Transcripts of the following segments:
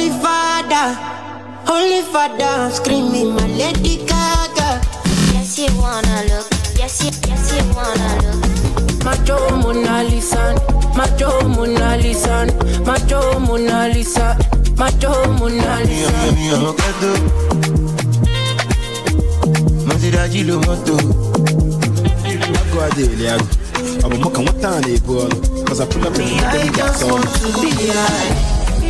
Holy Father, I'm screaming my Lady Gaga. Yes, you wanna look. Yes, you wanna look. Macho Mona Lisa, Macho Mona Lisa, Macho Mona Lisa, Macho Mona Lisa. Masiragilo moto. I'm walking one time, because I pull up in the I just want to be high.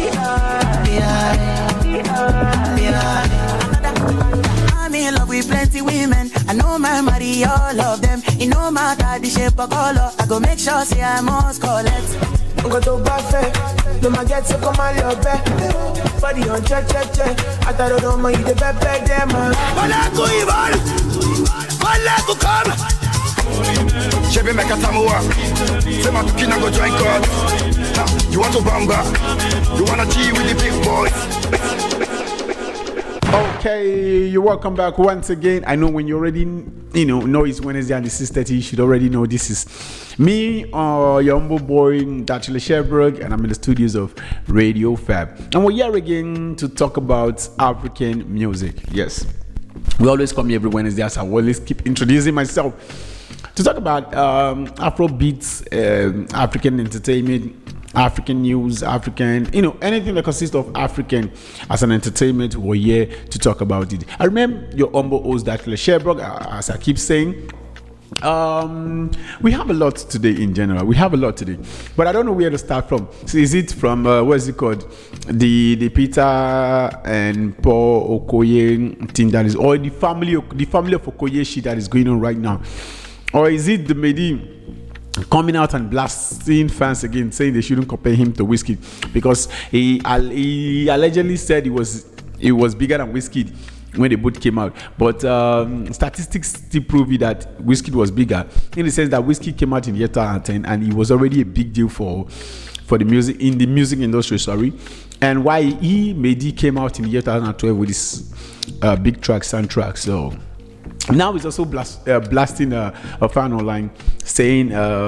I'm in love with plenty women. I know my marry all of them. It no matter the shape or color. I go make sure say I must collect. Go to buffet, no ma get so come on your bed. Body on check. I thought don't mind you the bed them. Wala go Ivan, wala go come. Chebe meka samoa, sema tukina go join God. You want to bamba, you wanna G with the big boys. Okay, you're welcome back once again. I know when you already, know it's Wednesday and it's 6:30, you should already know this is me, your humble boy, Dachile Sherbrooke, and I'm in the studios of Radio Fab. And we're here again to talk about African music. Yes, we always come here every Wednesday, as I always keep introducing myself, to talk about Afro beats, African entertainment, African news, African, anything that consists of African as an entertainment. We're here to talk about it. I remember your humble host, Dachile Sherbrooke, as I keep saying. We have a lot today in general. We have a lot today, but I don't know where to start from. So is it from what is it called, the Peter and Paul Okoye thing that is, or the family of Okoye shit that is going on right now, or is it the Mehdi coming out and blasting fans again, saying they shouldn't compare him to Wizkid because he allegedly said he was bigger than Wizkid when they both came out, but statistics still prove it that Wizkid was bigger, in the sense that Wizkid came out in year 2010 and he was already a big deal for the music industry. And why Mehdi came out in year 2012 with this big track soundtrack. So now he's also blasting a fan online saying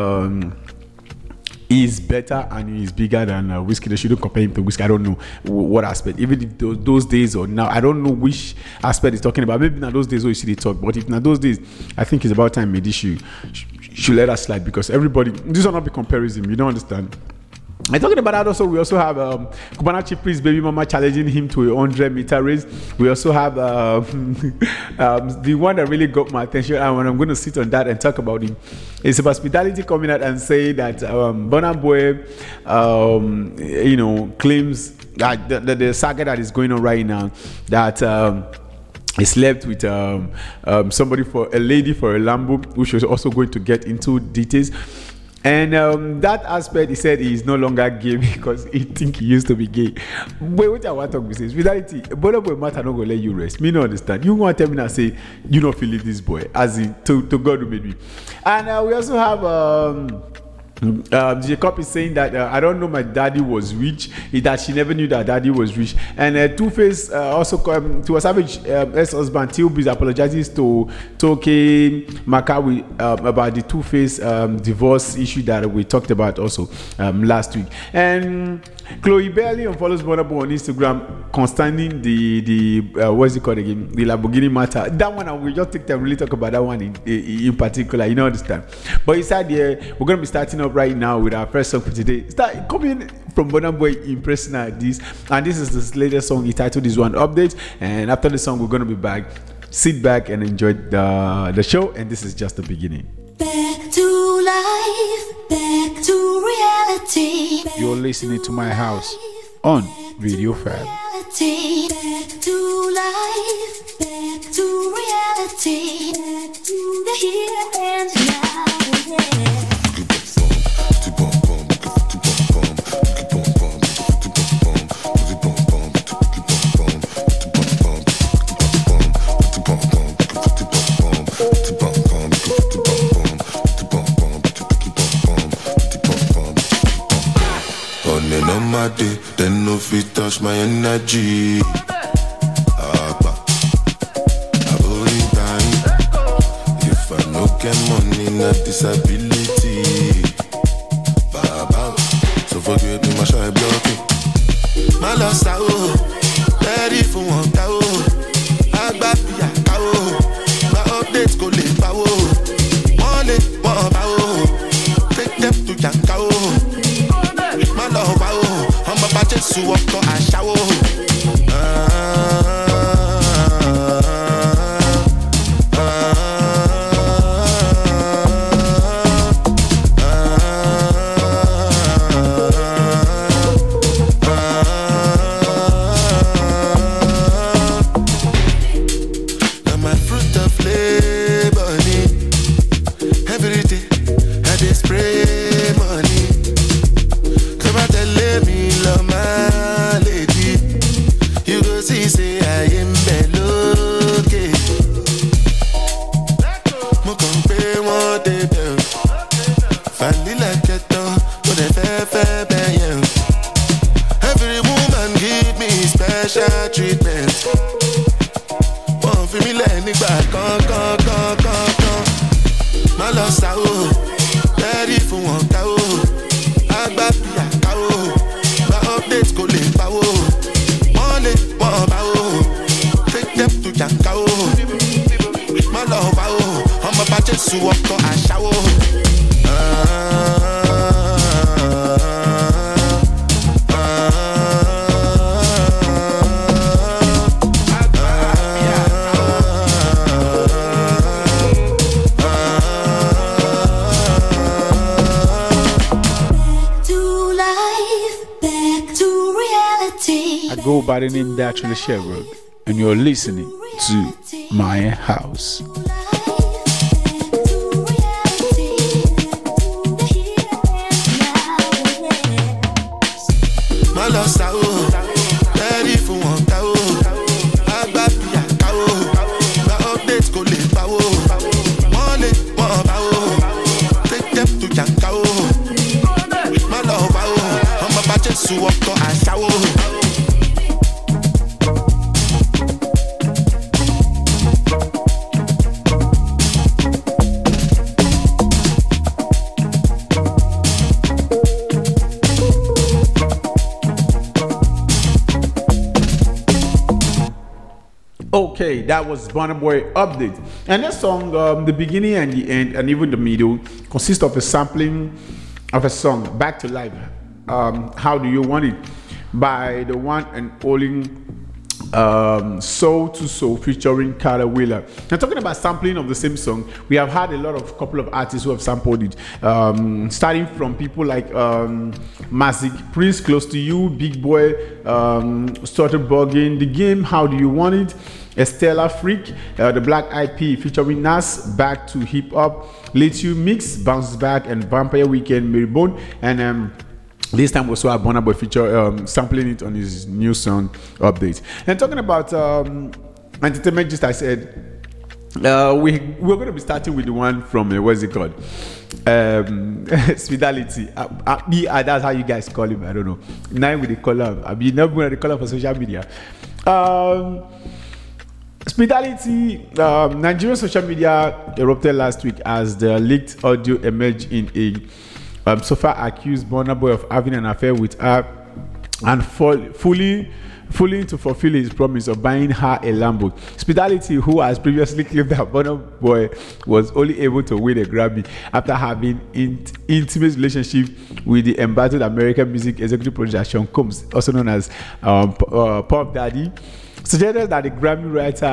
he's better and he's bigger than Wizkid. They shouldn't compare him to Wizkid. I don't know what aspect, even if those days or now, I don't know which aspect he's talking about. Maybe not those days where you see the talk, but if not those days, I think it's about time Mehdi should let us slide, because everybody, this will not be comparison, you don't understand. And talking about that, we also have Cubana Chief Priest Baby Mama challenging him to a 100-meter race. We also have the one that really got my attention, and when I'm going to sit on that and talk about him, it's about Hospitality coming out and say that Burna Boy, claims that the saga that is going on right now, that he slept with somebody, for a lady for a Lambo, which was also going to get into details. And that aspect, he said he is no longer gay because he think he used to be gay. But what I want to talk about is reality. Burna Boy matter not gonna let you rest. Me not understand. You want to tell me now say you don't feel it, this boy, as in to God who made me. And we also have Jacob is saying that I don't know, my daddy was rich, that she never knew that daddy was rich. And Two-Face also to a Savage ex-husband Tilby apologizes to Toke Makawi about the Two-Face divorce issue that we talked about also last week. And Chloe Bailey follows Burna Boy on Instagram concerning the what's it called again, the Lamborghini matter. That one I will just take time really talk about that one in particular, you know, understand. But inside there, we're gonna be starting up right now with our first song for today. Start coming from Burna Boy impressing at this, and this is this latest song. He titled this one Update. And after the song, we're gonna be back. Sit back and enjoy the show. And this is just the beginning. Back to life, back to reality. You're listening to My House on Radio Fab. Back to life, back to reality, back to the here and now. Yeah. On my day, then no fit touch my energy. If I no get money, not disability. So forget me, my shy blocking. My lọ sá o, ready fún wọn ká o. Àgbà fìyà ká o, gba update kò lè pa o. Wọ́n lè wọ́n bá o, take them to jàǹká o. Má lọ wá o, ọmọ bá Jésù ọkọ̀ àṣà o. By the name Naturally Sherbrooke, and you're listening to My House. Okay, that was Burna Boy Update. And that song, the beginning and the end, and even the middle, consists of a sampling of a song, Back to Life. How Do You Want It? By the one and only Soul to Soul featuring Carter Wheeler. Now, talking about sampling of the same song, we have had a couple of artists who have sampled it, starting from people like Massive, Prince, Close to You, Big Boy, Started Bugging, The Game, How Do You Want It? Estella Freak, the Black IP featuring Nas, Back to Hip Hop, Let You Mix, Bounce Back, and Vampire Weekend, Marybone, and this time also had Burna Boy feature sampling it on his new song Update. And talking about entertainment, just I said, we're going to be starting with the one from what's it called? Speedality. That's how you guys call him. I don't know. Now with the color, I've been never going to call for social media. Speedality, Nigerian social media erupted last week as the leaked audio emerged in a so far accused Burna Boy of having an affair with her and fully to fulfill his promise of buying her a Lambo. Speedality, who has previously claimed that Burna Boy was only able to win a Grammy after having intimate relationship with the embattled American music executive producer Sean Combs, also known as Puff Daddy, suggested that the Grammy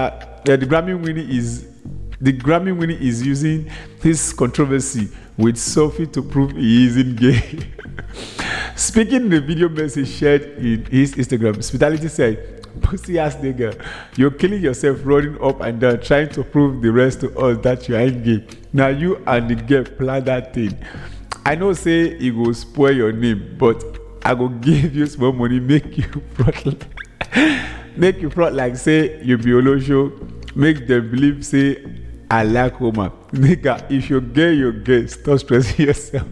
winner is using his controversy with Sophie to prove he isn't gay. Speaking in the video message shared in his Instagram, Speedality said, "Pussy ass nigga, you're killing yourself running up and down trying to prove the rest to us that you ain't gay. Now you and the girl plan that thing. I know say it will spoil your name, but I go give you small money, make you front like say you be Olosho, make them believe say I like woman. Nigga, if you're gay, you're gay. Stop stressing yourself."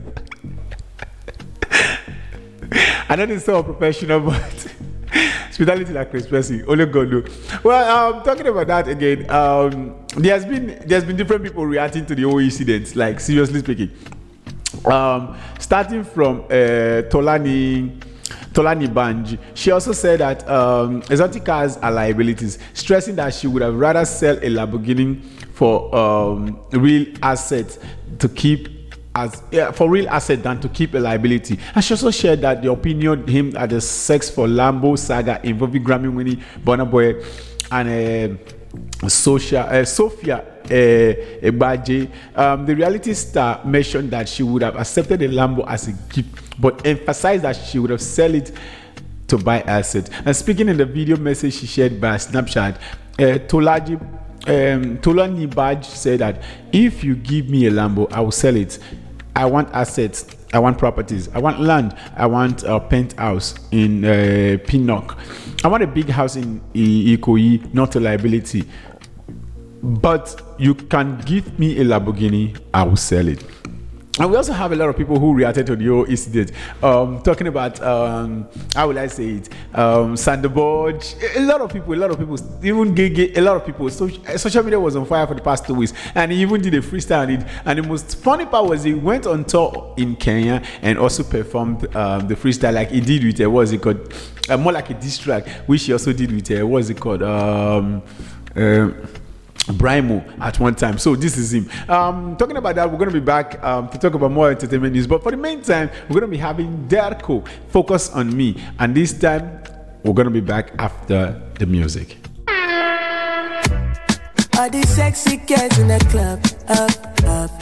I know this is so professional, but Speedality like expressing. Only God knows. Well, talking about that again, there's been different people reacting to the whole incident. Like seriously speaking, starting from Tolani Tolani Banji. She also said that exotic cars are liabilities, stressing that she would have rather sell a Lamborghini for real assets to keep for real asset than to keep a liability. And she also shared that the opinion him at the Sex for Lambo saga involving Grammy winning Burna Boy and Sophia Egbaje. The reality star mentioned that she would have accepted a Lambo as a gift, but emphasized that she would have sold it to buy assets. And speaking in the video message she shared by Snapchat, Tolani Baj said that if you give me a Lambo, I will sell it. I want assets, I want properties, I want land, I want a penthouse in Pinnock, I want a big house in Ikoyi, not a liability. But you can give me a Lamborghini, I will sell it. And we also have a lot of people who reacted to the whole incident, talking about how will I say it, Sanderborg. A lot of people, even Gege, a lot of people. Social media was on fire for the past 2 weeks, and he even did a freestyle on it. And the most funny part was he went on tour in Kenya and also performed the freestyle like he did with what was it called, more like a diss track, which he also did with what was it called, Brimo at one time. So this is him. Talking about that, we're going to be back to talk about more entertainment news. But for the meantime, we're going to be having Darko Focus on Me. And this time, we're going to be back after the music. All these sexy girls in the club, up.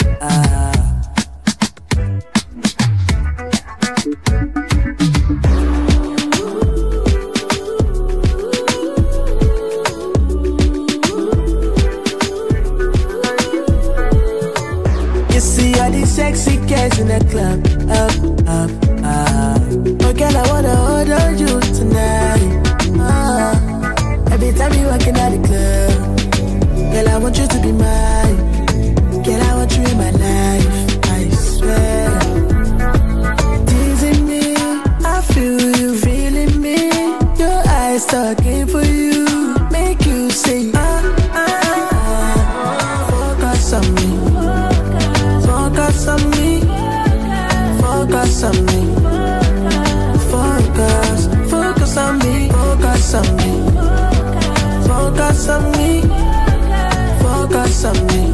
You see all these sexy girls in the club, up. Oh girl, I wanna hold on you tonight. Every time you walking out the club, girl, I want you to be mine. Girl, I want you in my life, I swear. Teasing me, I feel you feeling me. Your eyes talking for you, make you sing. Focus on me. Focus on me, focus on me, focus on me, focus on me, focus on me, focus on me,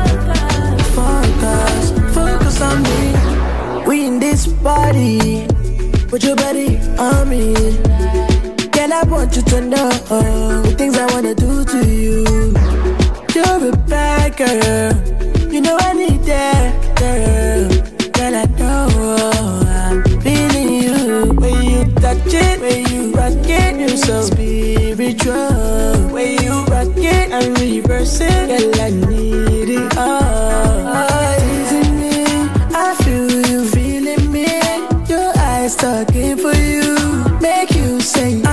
focus on me. We in this party, put your body on me. Girl, I want you to know the things I wanna do to you. You're a bad girl, you know I need that, girl. Girl, I know I'm feeling you. When you touch it, when you rock it, you're so spiritual. When you rock it and reverse it, girl, I need it all. Teasing me, I feel you feeling me. Your eyes talking for you, make you sing.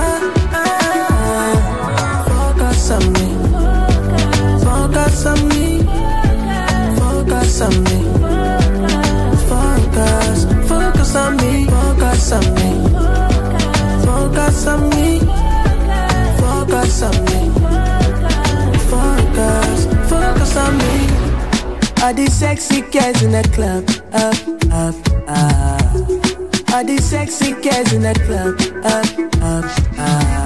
Focus on me, focus on me. Focus on me, focus on me, focus on me, focus on me, focus on me, focus on me. All these sexy girls in the club, up. All these sexy girls in the club, up.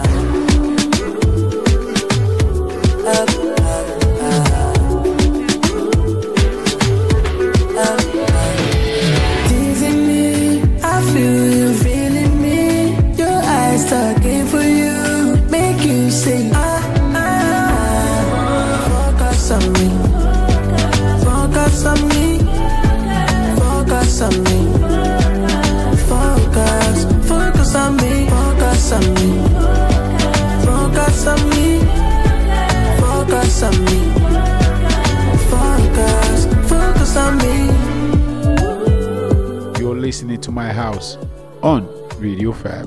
Teasing me, I feel you feeling me. Your eyes talking for you, make you sing. Focus on me, focus on me, focus on me, focus on me, focus on me, focus on me, focus on me, focus on me. You're listening to My House on Radio Fab.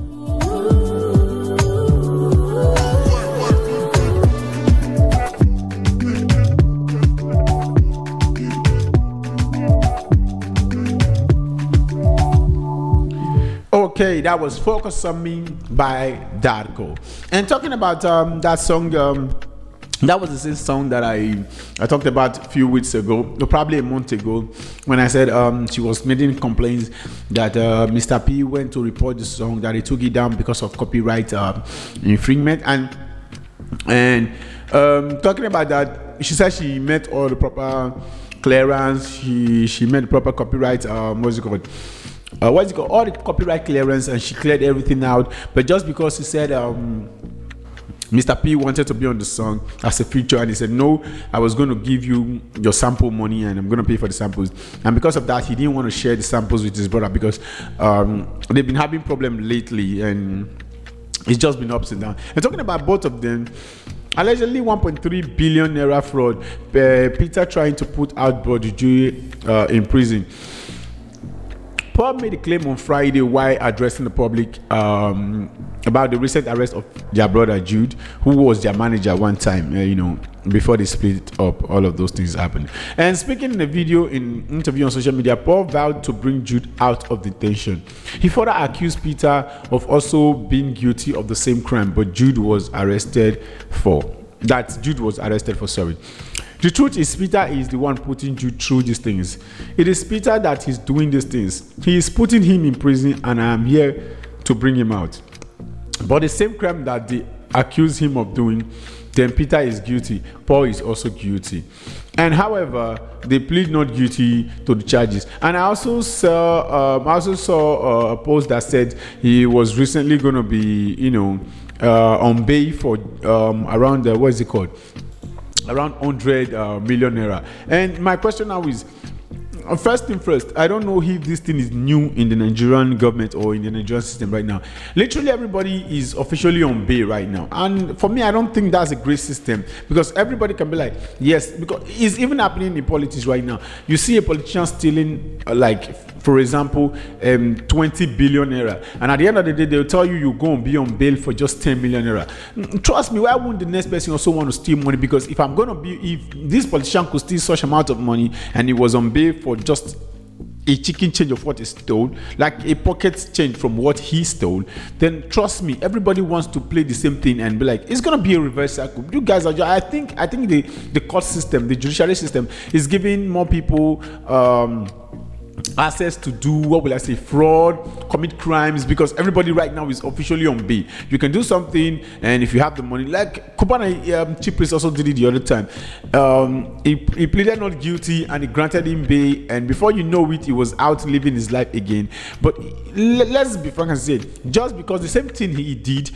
Okay, that was Focus on Me by Darko. And talking about that song, That was the same song that I talked about a few weeks ago, or probably a month ago, when I said she was making complaints that Mr. P went to report the song, that he took it down because of copyright infringement. And talking about that, she said she met all the proper clearance. She met the proper copyright. All the copyright clearance, and she cleared everything out. But just because she said Mr. P wanted to be on the song as a feature, and he said, no, I was going to give you your sample money and I'm going to pay for the samples. And because of that, he didn't want to share the samples with his brother, because they've been having problems lately, and it's just been ups and downs. And talking about both of them, allegedly 1.3 billion naira fraud, Peter trying to put out Brodie Jude in prison. Paul made a claim on Friday while addressing the public about the recent arrest of their brother Jude, who was their manager one time, before they split up. All of those things happened. And speaking in a video in interview on social media, Paul vowed to bring Jude out of detention. He further accused Peter of also being guilty of the same crime, but Jude was arrested for. The truth is, Peter is the one putting Jude through these things. It is Peter that is doing these things. He is putting him in prison, and I am here to bring him out. But the same crime that they accuse him of doing, then Peter is guilty. Paul is also guilty. And however, they plead not guilty to the charges. And I also saw a post that said he was recently going to be, on bail for around around 100 million naira. And my question now is, first thing first, I don't know if this thing is new in the Nigerian government or in the Nigerian system right now. Literally everybody is officially on bail right now, and for me, I don't think that's a great system, because everybody can be like, yes, because it's even happening in politics right now. You see a politician stealing, for example, 20 billion naira, and at the end of the day, they'll tell you go and be on bail for just 10 million naira. Trust me, why wouldn't the next person also want to steal money? Because if this politician could steal such amount of money and he was on bail for just a chicken change of what he stole, like a pocket change from what he stole, then trust me, everybody wants to play the same thing and be like, it's gonna be a reverse cycle. You guys are I think the court system, the judiciary system, is giving more people access to do fraud, commit crimes, because everybody right now is officially on bail. You can do something, and if you have the money, like Cubana Chief Priest also did it the other time. He pleaded not guilty and he granted him bail, and before you know it, he was out living his life again. But let's be frank and say, just because the same thing he did,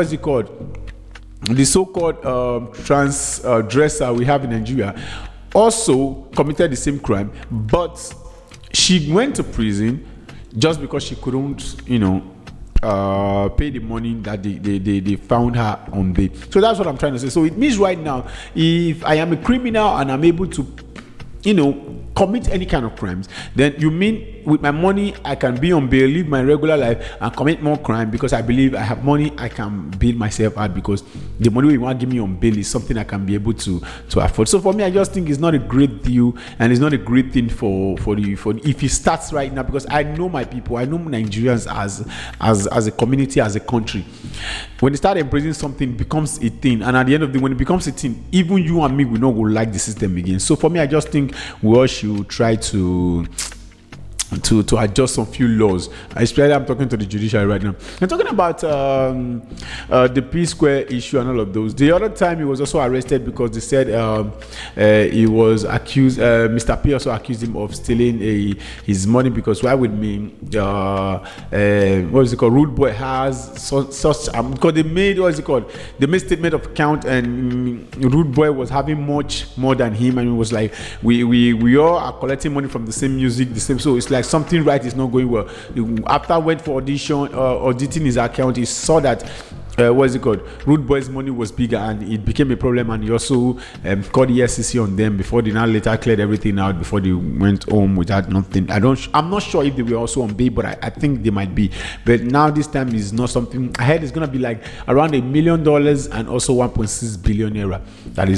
the so-called trans dresser we have in Nigeria also committed the same crime, but she went to prison just because she couldn't, pay the money that they found her on bail. So that's what I'm trying to say. So it means right now, if I am a criminal and I'm able to, commit any kind of crimes, then you mean with my money I can be on bail, live my regular life, and commit more crime because I believe I have money, I can bail myself out because the money you want to give me on bail is something I can be able to afford. So for me, I just think it's not a great deal, and it's not a great thing for if it starts right now, because I know my people, I know Nigerians as a community, as a country. When they start embracing something, it becomes a thing, and at the end of the day, when it becomes a thing, even you and me will not go like the system again. So for me, I just think we all should try to adjust some few laws. Especially, I'm talking to the judiciary right now. I'm talking about the P Square issue and all of those. The other time he was also arrested because they said he was accused. Mr. P also accused him of stealing his money, because why would me? What is it called? Rude Boy has such because they made They made statement of account, and Rude Boy was having much more than him, and it was like we all are collecting money from the same music, the same. So it's like something right is not going well. After I went for auditing his account, he saw that Rude Boy's money was bigger, and it became a problem, and he also called the SEC on them before they now later cleared everything out before they went home without nothing. I'm not sure if they were also on bail, but I think they might be. But now this time is not something. I heard it's gonna be like around $1 million and also 1.6 billion naira. That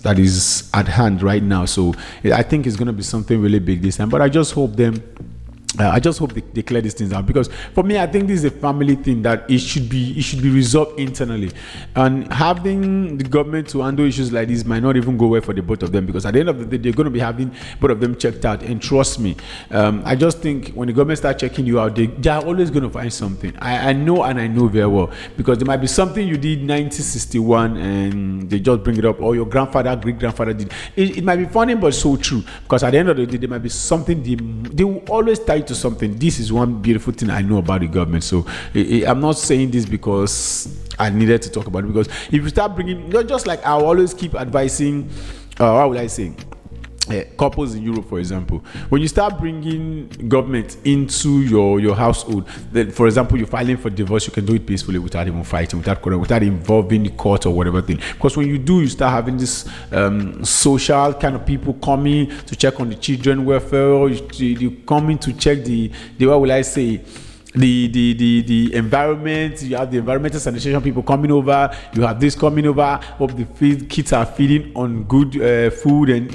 is at hand right now. So I think it's gonna be something really big this time. But I just hope them I just hope they clear these things out, because for me, I think this is a family thing that it should be resolved internally, and having the government to handle issues like this might not even go well for the both of them, because at the end of the day, they're going to be having both of them checked out. And trust me, I just think when the government start checking you out, they are always going to find something. I know, and I know very well, because there might be something you did 1961 and they just bring it up, or your grandfather, great grandfather did. It might be funny, but so true, because at the end of the day, there might be something they will always tie to something. This is one beautiful thing I know about the government. So I'm not saying this because I needed to talk about it, because if you start bringing, just like I always keep advising, how will I say, couples in Europe, for example, when you start bringing government into your household, then, for example, you're filing for divorce, you can do it peacefully without even fighting, without involving the court or whatever thing. Because when you do, you start having this social kind of people coming to check on the children welfare, or you coming to check the what will I say, the environment. You have the environmental sanitation people coming over, you have this coming over, hope the kids are feeding on good food, and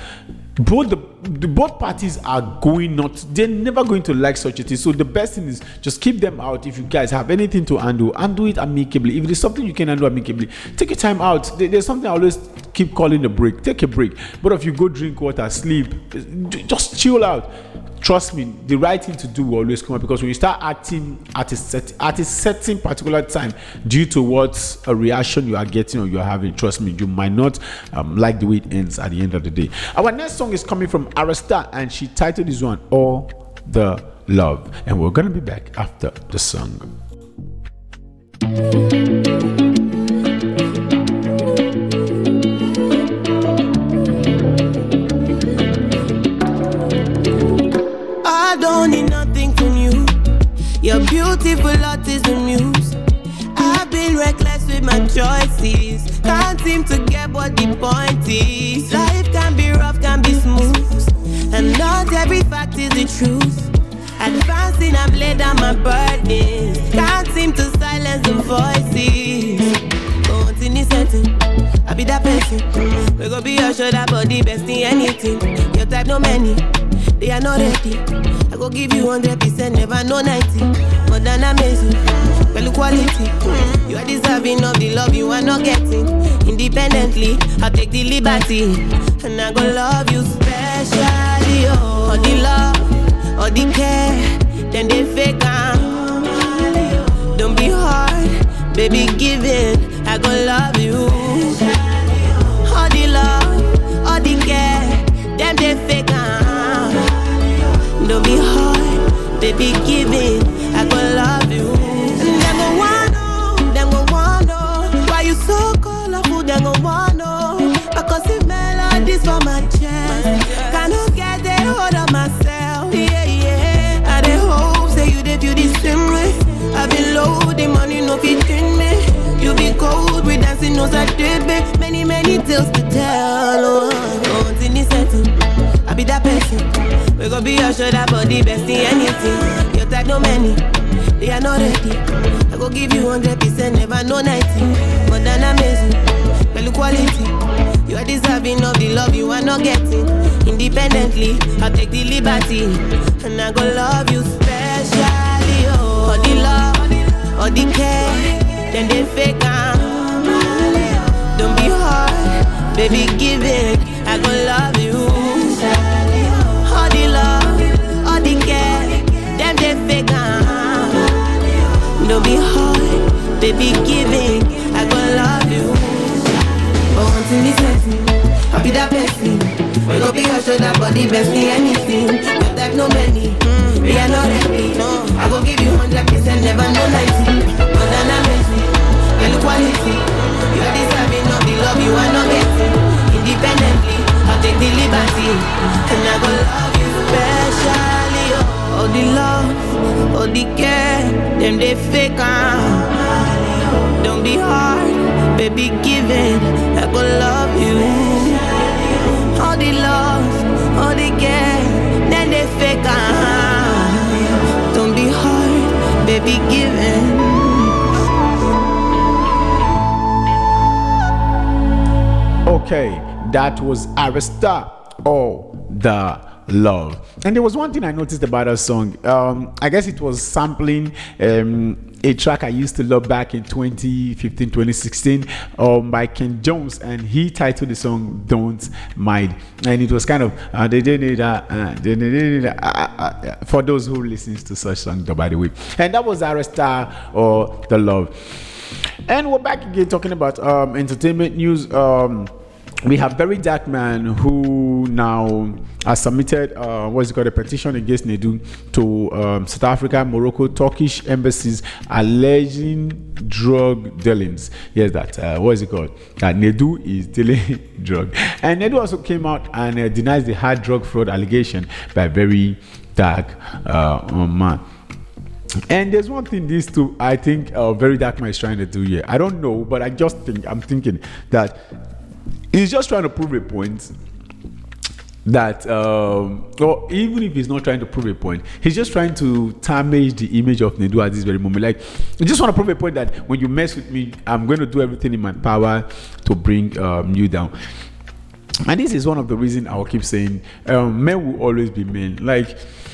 both parties are going not, they're never going to like such a thing. So the best thing is just keep them out. If you guys have anything to undo it amicably. If there's something you can undo amicably, take your time out. There's something I always keep calling a break. Take a break. But if you go drink water, sleep, just chill out. Trust me, the right thing to do will always come up, because when you start acting at a certain particular time due to what a reaction you are getting or you are having, trust me, you might not like the way it ends at the end of the day. Our next song is coming from Arasta, and she titled this one All the Love, and we're gonna be back after the song. I don't need nothing from you. Your beautiful heart is the muse. I've been reckless with my choices. Can't seem to get what the point is. Life can be rough, can be smooth, and not every fact is the truth. Advancing, I've laid down my burdens. Can't seem to silence the voices. Going in this setting, I be that person. We gon' be your shoulder, body, best in anything. Your type, no many, they are not ready. I go give you 100%, never no 90. More than amazing, well quality. You are deserving of the love you are not getting. Independently, I'll take the liberty, and I go love you specially. Oh, the love, all the care, then they fake am. Don't be hard, baby, give it. I go love you. All the love, all the care, them they fake am. Don't be hard, baby, give it. I go love you. Them go wanna know why you so colorful. Them go wanna know because the melodies for my chest. Cannot get the hold of myself. Yeah. I dey hope say you dey feel the same way. I been low, the money no fit in me. You be cold, we dancing no Saturday. Many tales to tell. Oh, in this setting, I be that person. We gon' be your shoulder, body, best in anything. Your type, no many, they are not ready. I go give you 100%, never no 90. More than amazing, well quality. You are deserving of the love you are not getting. Independently, I'll take the liberty, and I go love you specially. Oh, all the love, all the care, then they fake am. Don't be hard, baby, give it. I go love you. All the love, all the care, them they fake am. Don't be hard, baby, give it. I go love you. But until this setting, I'll be that person. We gon' be your shoulder, body, best in anything. Your type, no many, we are not ready. I go give you 100%, never no 90. More than amazing, well quality. You are deserving of the love you are not getting. Independently, I'll take the liberty, and I go love you specially. All the love, all the care, them they fake am. Don't be hard, baby, give it. I go love you. All the love, all the care, then they fake am. Don't be hard, baby, give it. Okay, that was Arasta, All the Love. And there was one thing I noticed about her song. I guess it was sampling a track I used to love back in 2015, 2016 by Ken Jones, and he titled the song Don't Mind. And it was kind of for those who listens to such songs, by the way. And that was Ara Star or The Love. And we're back again talking about entertainment news. We have Very Dark Man, who now has submitted a petition against Nedu to South Africa, Morocco, Turkish embassies alleging drug dealings. Yes, that Nedu is dealing drug, and Nedu also came out and denies the hard drug fraud allegation by Very Dark Man. And there's one thing these two, I think, Very Dark Man is trying to do here. I don't know, but I'm thinking that he's just trying to prove a point that, or even if he's not trying to prove a point, he's just trying to damage the image of Nedu at this very moment. Like, I just want to prove a point that when you mess with me, I'm going to do everything in my power to bring you down. And this is one of the reasons I'll keep saying, men will always be men. Like,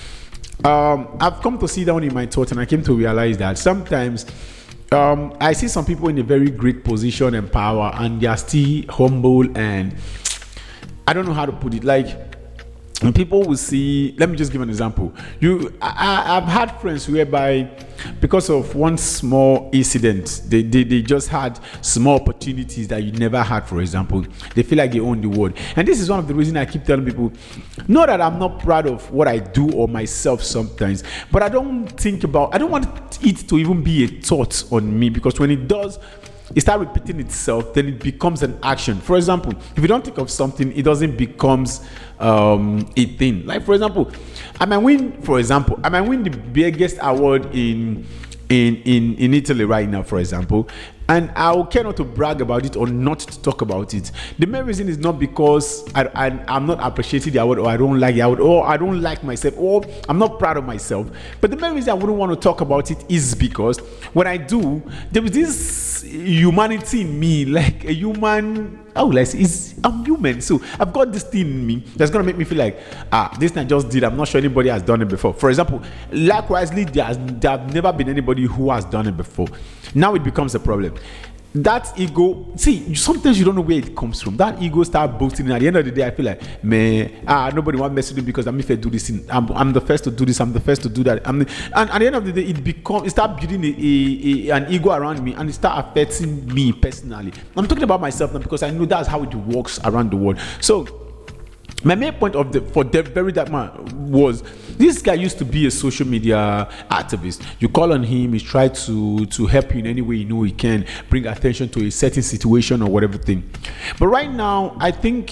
I've come to sit down in my thoughts, and I came to realize that sometimes I see some people in a very great position and power, and they are still humble, and I don't know how to put it. Like, when people will see, let me just give an example. I've had friends whereby, because of one small incident, they just had small opportunities that you never had. For example, they feel like they own the world, and this is one of the reasons I keep telling people, not that I'm not proud of what I do or myself sometimes, but I don't want it to even be a thought on me, because when it does, it starts repeating itself, then it becomes an action. For example, if you don't think of something, it doesn't becomes a thing. Like, for example, I might win the biggest award in Italy right now, for example, and I'll care not to brag about it or not to talk about it. The main reason is not because I'm not appreciating the award, or I don't like the award, or I don't like myself, or I'm not proud of myself. But the main reason I wouldn't want to talk about it is because when I do, there is this humanity in me, like a human. I'm human, so I've got this thing in me that's gonna make me feel like, this thing I just did, I'm not sure anybody has done it before. For example, likewise, there have never been anybody who has done it before. Now it becomes a problem. That ego, sometimes you don't know where it comes from. That ego start boasting, and at the end of the day, I feel like, man, nobody want to mess with me because I'm if I do this thing, I'm the first to do this, I'm the first to do that. And at the end of the day, it start building an ego around me, and it start affecting me personally. I'm talking about myself now because I know that's how it works around the world. So my main point for the Very Dark Man was, this guy used to be a social media activist. You call on him, he tried to help you in any way he can, bring attention to a certain situation or whatever thing. But right now, I think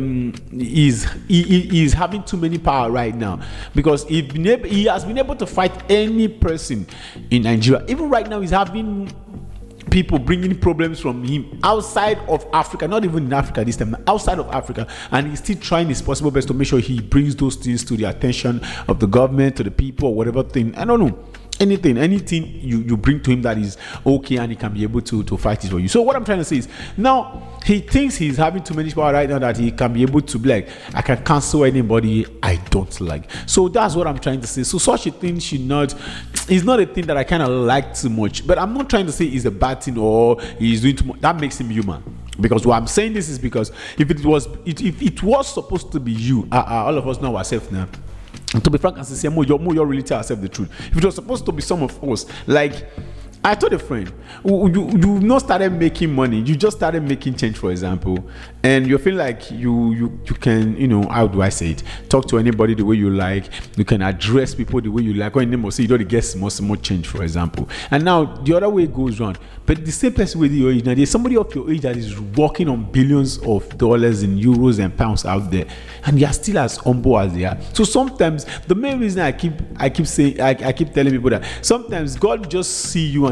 he's having too many power right now, because he has been able to fight any person in Nigeria. Even right now, he's having people bringing problems from him outside of Africa, not even in Africa this time, outside of Africa, and he's still trying his possible best to make sure he brings those things to the attention of the government, to the people, or whatever thing. I don't know. Anything you bring to him that is okay, and he can be able to fight it for you. So what I'm trying to say is, now he thinks he's having too much power right now that he can be able to be like, I can cancel anybody I don't like. So that's what I'm trying to say. So such a thing is not a thing that I kind of like too much. But I'm not trying to say it's a bad thing or he's doing too much. That makes him human. Because why I'm saying this is because if it was supposed to be you, all of us know ourselves now. And to be frank and sincere, you really tell yourself the truth. If it was supposed to be some of us, like I told a friend, you've not started making money, you just started making change, for example, and you feel like you can, how do I say it, talk to anybody the way you like, you can address people the way you like, or in the most, you don't get more change, for example. And now the other way goes round. But the same person with your age, now there's somebody of your age that is working on billions of dollars in euros and pounds out there, and they are still as humble as they are. So sometimes the main reason I keep saying, I keep telling people that sometimes God just see you and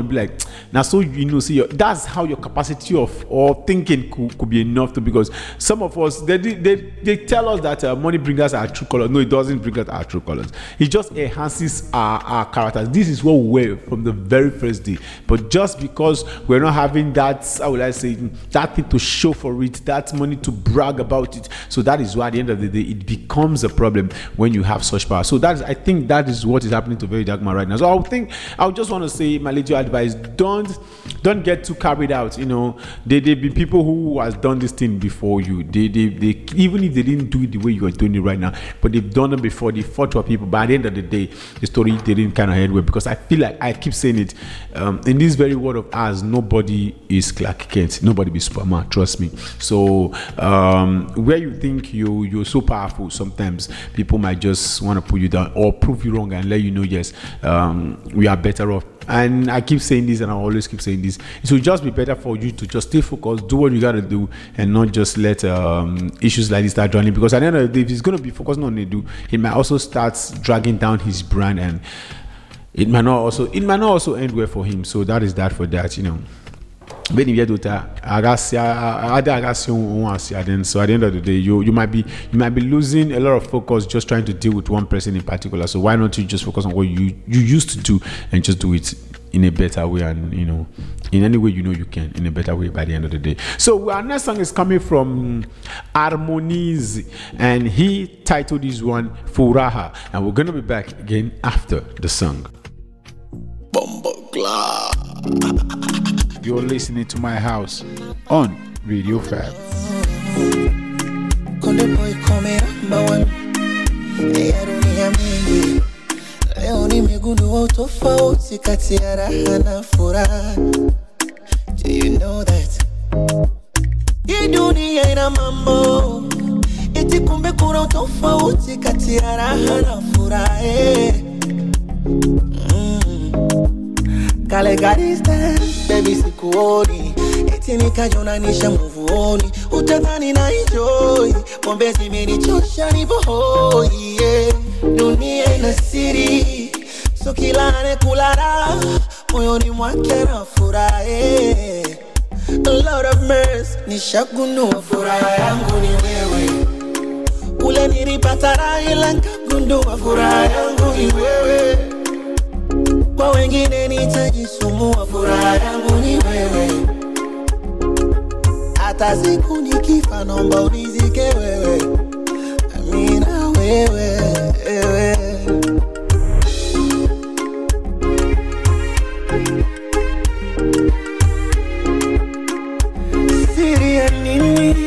and be like, now so see that's how your capacity of or thinking could be enough to, because some of us they tell us that money brings us our true colors. No, it doesn't bring us our true colors. It just enhances our characters. This is what we were from the very first day. But just because we're not having that, how would I say, that thing to show for it, that money to brag about it, so that is why at the end of the day it becomes a problem when you have such power. So I think that is what is happening to Very Dark Man right now. So I would just want to say my little advice: don't get too carried out. There be people who has done this thing before you. They even if they didn't do it the way you are doing it right now, but they've done it before. They fought for people. But at the end of the day, the story didn't kind of end well, because I feel like I keep saying it. In this very world of ours, nobody is Clark Kent. Nobody be Superman. Trust me. So where you think you're so powerful, sometimes people might just want to put you down or prove you wrong and let you know, yes, we are better off. And I keep saying this, and I always keep saying this. It will just be better for you to just stay focused, do what you gotta do, and not just let issues like this start drowning. Because at the end of the day, if he's gonna be focusing on what he might also start dragging down his brand, and it might not also end well for him. So that is that for that, So at the end of the day, you might be losing a lot of focus just trying to deal with one person in particular. So why not you just focus on what you used to do and just do it in a better way, and in any way you can, in a better way by the end of the day. So our next song is coming from Harmonize, and he titled this one Furaha, and we're gonna be back again after the song. You're listening to My House on Radio Fab. Leo nimegundua utofauti kati ya raha na furaha. Do you know that? Hii dunia ina mambo, eti kumbe kuna utofauti kati ya raha na furaha. Kale got his dance, baby sikuoni, eti nikajonanisha muvuoni, utadhani na enjoy, pombe zimenichosha nipo hoi, yeah. Dunia ina siri, so kila anakulala moyoni mwake na furaha. A lot of mercy, nishagundua furaha yangu ni wewe. Kule nilipata raha ila nikagundua furaha yangu ni wewe. Kwa wengine nitajisumbua, furaha yangu ni wewe. Hata siku nikifa naomba unizike wewe. Amina wewe. Siri ya nini?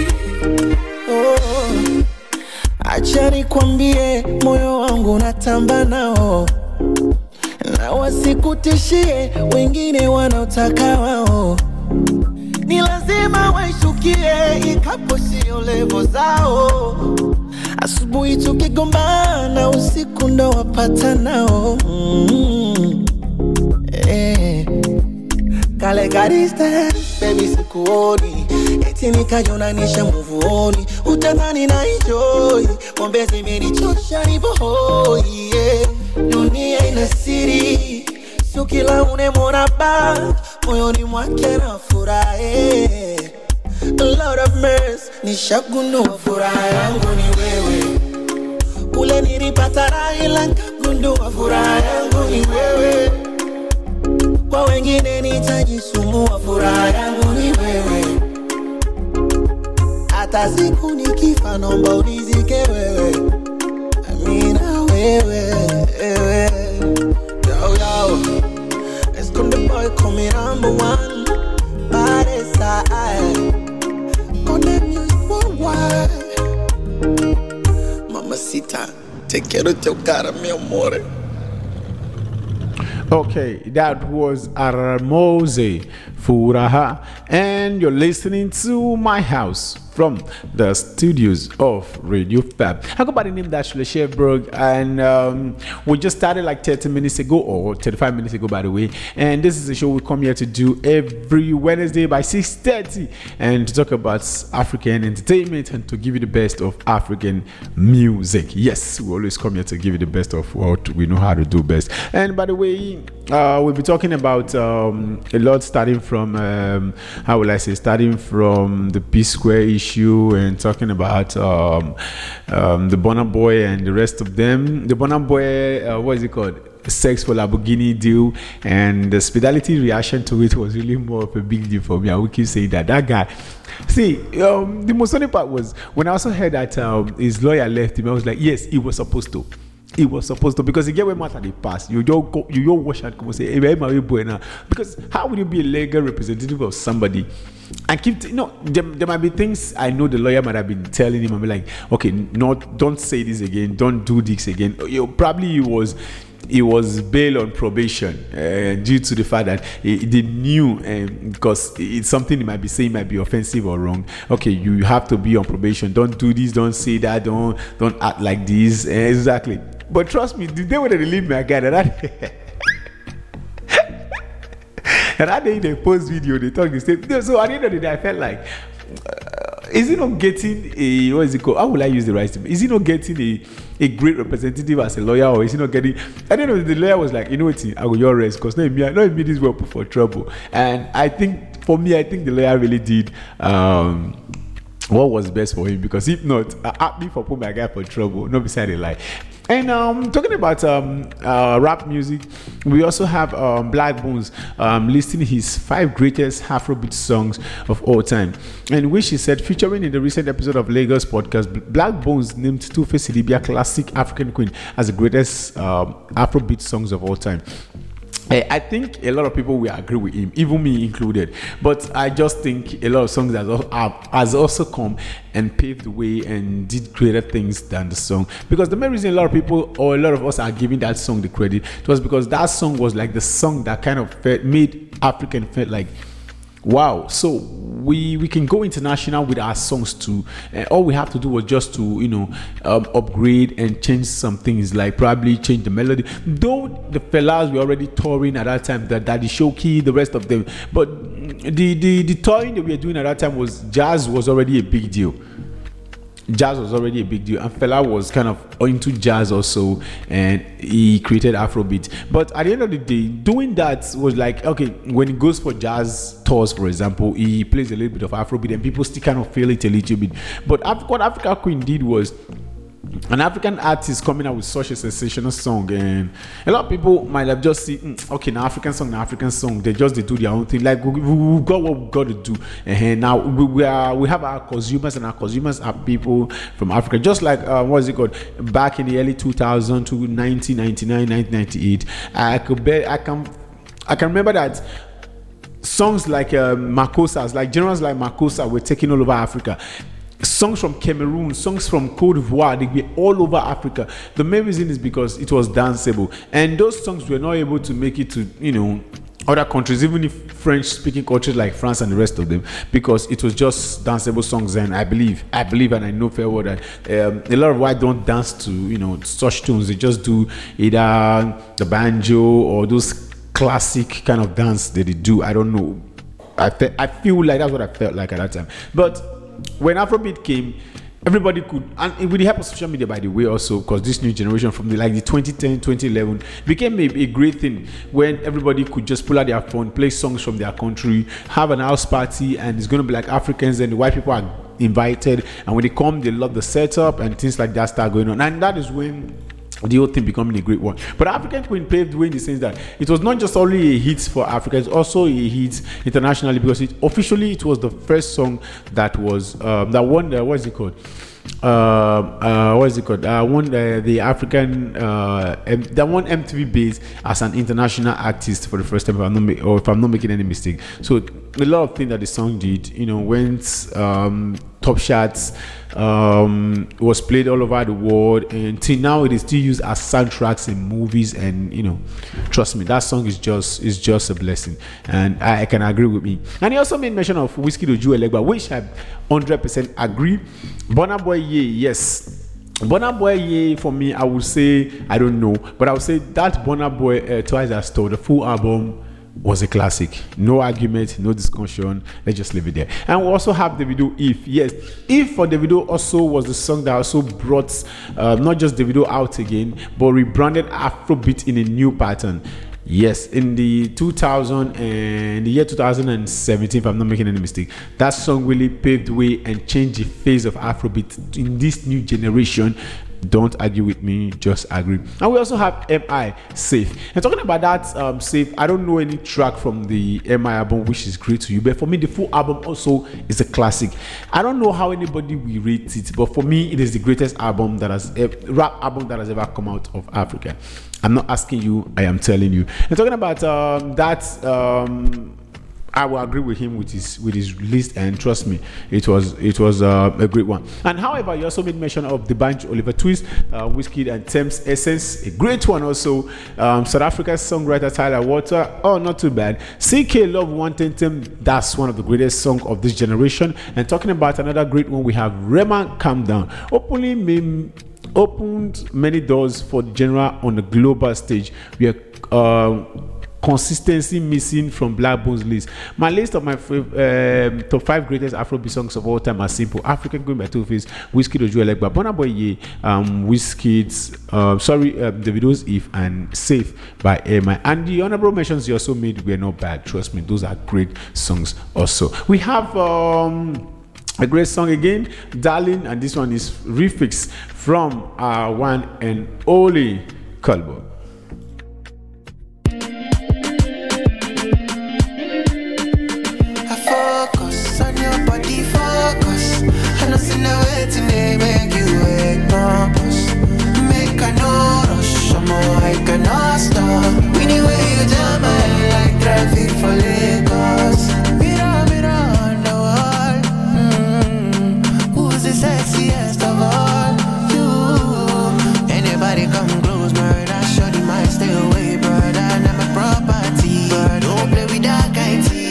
Acha nikwambie, moyo wangu natamba nao, na wasikutishie wengine wanaotaka wao. Ni lazima waishukie, ikapo sio levo zao. Asubuhi tukigombana, usiku ndo wapata nao. Kale got his dance, baby sikuoni, eti nikajonanisha muvuoni, utadhani na enjoy, pombe zimenichosha nipo hoi, yeah. Dunia ina siri, sio kila unemwona bad moyoni mwake na furaha. A lot of mercy, nishagundua furaha yangu ni wewe. Kule nilipata raha ila nikagundua furaha yangu ni wewe. Kwa wengine nitajisumbua, furaha yangu ni wewe. Hata siku nikifa naomba unizike wewe. Amina wewe. Yo, let's go the boy coming number one. Body side, Konde Music Worldwide. Mamacita, te quiero tocar mi amore. Okay, that was Harmonize Furaha, and you're listening to My House from the studios of Radio Fab. I go by the name that's Sheberg, and we just started like 30 minutes ago, or 35 minutes ago, by the way. And this is a show we come here to do every Wednesday by 6:30, and to talk about African entertainment and to give you the best of African music. Yes, we always come here to give you the best of what we know how to do best. And by the way, we'll be talking about a lot, starting from starting from the P Square issue, and talking about the Burna Boy and the rest of them. The Burna Boy, what is it called? Sex for Lamborghini deal, and the Spidality reaction to it was really more of a big deal for me. I would keep saying that guy. See, the most funny part was when I also heard that his lawyer left him. I was like, yes, he was supposed to. He was supposed to, because he get where matter they pass. You don't wash and come and say, hey, my boy now. Because how would you be a legal representative of somebody and keep there might be things I know the lawyer might have been telling him and be like, okay, don't say this again, don't do this again. Probably he was bail on probation due to the fact that they knew, because it's something he might be saying might be offensive or wrong. Okay, you have to be on probation. Don't do this. Don't say that. Don't act like this. Exactly. But trust me, the day when they leave me again, and that day they post video, they talk the same. So at the end of the day, I felt like, is he not getting a, what is it called? How will I use the right term? Is he not getting a great representative as a lawyer, or is he not getting? At the end of the day, the lawyer was like, you know what, I will your rest, because not me this will put for trouble. And I think for me, the lawyer really did what was best for him, because if not, me for put my guy for trouble, not beside a lie. And talking about rap music, we also have Black Bones listing his 5 greatest Afrobeat songs of all time, and which he said, featuring in the recent episode of Lagos podcast, Black Bones named Two-Face Idibia Classic African Queen as the greatest Afrobeat songs of all time. I think a lot of people will agree with him, even me included. But I just think a lot of songs has also come and paved the way and did greater things than the song. Because the main reason a lot of people, or a lot of us, are giving that song the credit, it was because that song was like the song that kind of made African felt like, wow, so we can go international with our songs too. All we have to do was just to upgrade and change some things, like probably change the melody. Though the fellas were already touring at that time, the Daddy Shoki, the rest of them, but the touring that we were doing at that time jazz was already a big deal. Jazz was already a big deal, and Fela was kind of into jazz also, and he created Afrobeat. But at the end of the day, doing that was like, okay, when he goes for jazz tours, for example, he plays a little bit of Afrobeat, and people still kind of feel it a little bit. But what Africa Queen did was an African artist coming out with such a sensational song, and a lot of people might have just seen, okay, now African song, they do their own thing. Like we got what we got to do, and now we have our consumers, and our consumers are people from Africa. Just like what is it called? Back in the early 2000s to 1999, 1998, I can remember that songs like Makosas, like generals like Makosa, were taking all over Africa. Songs from Cameroon, songs from Cote d'Ivoire, they were all over Africa. The main reason is because it was danceable, and those songs were not able to make it to other countries, even if French-speaking countries like France and the rest of them, because it was just danceable songs. And I believe, and I know fair well that a lot of white don't dance to such tunes. They just do either the banjo or those classic kind of dance that they do. I don't know. I feel like that's what I felt like at that time, but when Afrobeat came, everybody could, and with the help of social media, by the way, also, because this new generation from the 2010, 2011 became a great thing, when everybody could just pull out their phone, play songs from their country, have an house party, and it's going to be like Africans, and the white people are invited, and when they come, they love the setup, and things like that start going on, and that is when the whole thing becoming a great one. But African Queen paved the way in the sense that it was not just only a hit for Africa, it's also a hit internationally, because it was the first song that was that won the, what is it called? Won the African that won MTV Base as an international artist for the first time, if I'm not making any mistake. So a lot of things that the song did, went top charts, was played all over the world, and till now it is still used as soundtracks in movies. And trust me, that song is just a blessing, and I can agree with me. And he also made mention of Whiskey Oju Elegba, which I 100% agree. Burna Boy Ye, yes. Burna Boy Ye, for me, I would say, I don't know, but I would say that Burna Boy Twice As Tall, the full album, was a classic. No argument, no discussion. Let's just leave it there. And we also have Davido If. Yes, If for Davido also was the song that also brought not just Davido out again, but rebranded Afrobeat in a new pattern. Yes, in the year 2017, if I'm not making any mistake, that song really paved the way and changed the face of Afrobeat in this new generation. Don't argue with me, just agree. And we also have M.I. Safe. And talking about that Safe, I don't know any track from the M.I. album which is great to you, but for me the full album also is a classic. I don't know how anybody will rate it, but for me it is the greatest album that has rap album that has ever come out of Africa. I'm not asking you, I am telling you. And talking about I will agree with him with his list, and trust me, it was a great one. And however, you also made mention of the bunch Oliver Twist, Wizkid and Thames Essence, a great one also. South Africa's songwriter Tyler Walter, not too bad. CK Love Wanting Them, that's one of the greatest songs of this generation. And talking about another great one, we have Rema Calm Down, opened many doors for the genre on the global stage. We are consistency missing from Black Bones list. My list of my top 5 greatest Afrobeat songs of all time are simple: African Queen by Two-Face, Whiskey Oju Elegba, Burna Boy Ye, Wizkid's Davido's If, and Safe by M.I. And the honorable mentions you also made were not bad. Trust me, those are great songs also. We have a great song again, Darling, and this one is Refix from our one and only Kalbo. Focus on your body, focus. I know see no way to make you wake purpose. Make a no rush, I'm I cannot stop. Anyway, you jam like traffic for Lagos. Mira on the wall. Who's the sexiest of all? You. Anybody come close, murder, shorty might stay away, brother. I'm a property, but don't play with that kind of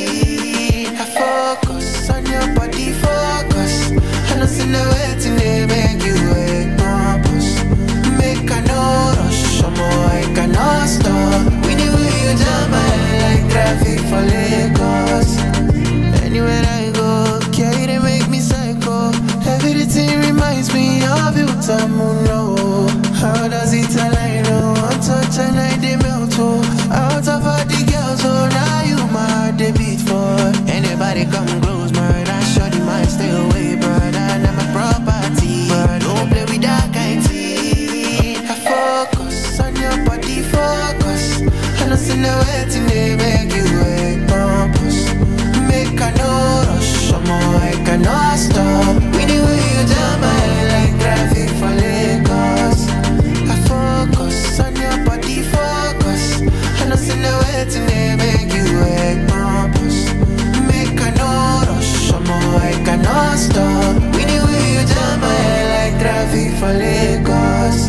focus on your body, focus. I know see no way to make you wake purpose. Make a no rush, I'm I cannot stop. Anyway, you jam like traffic for Lagos. Anywhere I go, carry they make me psycho. Everything reminds me of you, Tamuno. How does it align? One touch and I they melt. Out of all the girls, now you my debit for. Anybody come close, murder, shorty might stay away, brother. I'm a property, but don't play with that kind of thing. I focus on your body, focus. I know see no way to make you wake purpose. Make a no rush, I'm I cannot stop. Anyway, you jam like traffic for Lagos. I focus on your body, focus. I know see no way to make you wake purpose. Make a no rush, I'm I cannot stop. Anyway, you jam like traffic for Lagos.